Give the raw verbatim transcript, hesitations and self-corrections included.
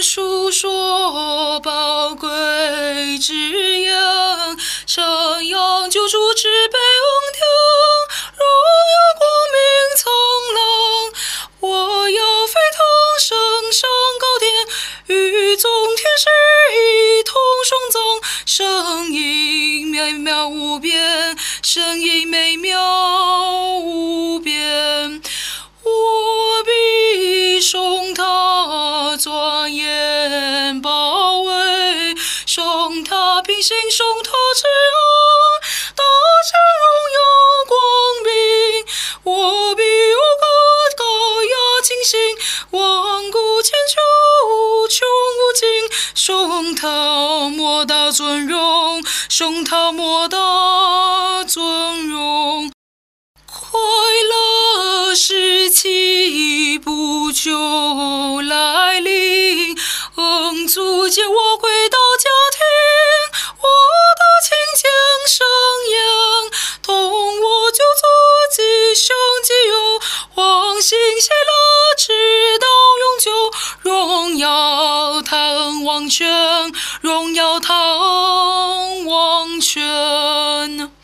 述说宝贵之言，神阳救主之悲恩听，荣耀光明苍狼。我要飞腾升上高天，与众天使一同双增，声音美妙无边，声音美妙无边。我必颂他庄严保卫，颂他平行，颂他之恩，大展荣耀光明。我必有歌高雅清新，万古千秋无穷无尽，颂他莫大尊荣，颂他莫大尊荣。快乐时期不久来临，恩主接我回到家庭，我的亲情生养，同我救主吉凶吉忧，欢欣喜乐直到永久，荣耀他恩王权，荣耀他恩王权。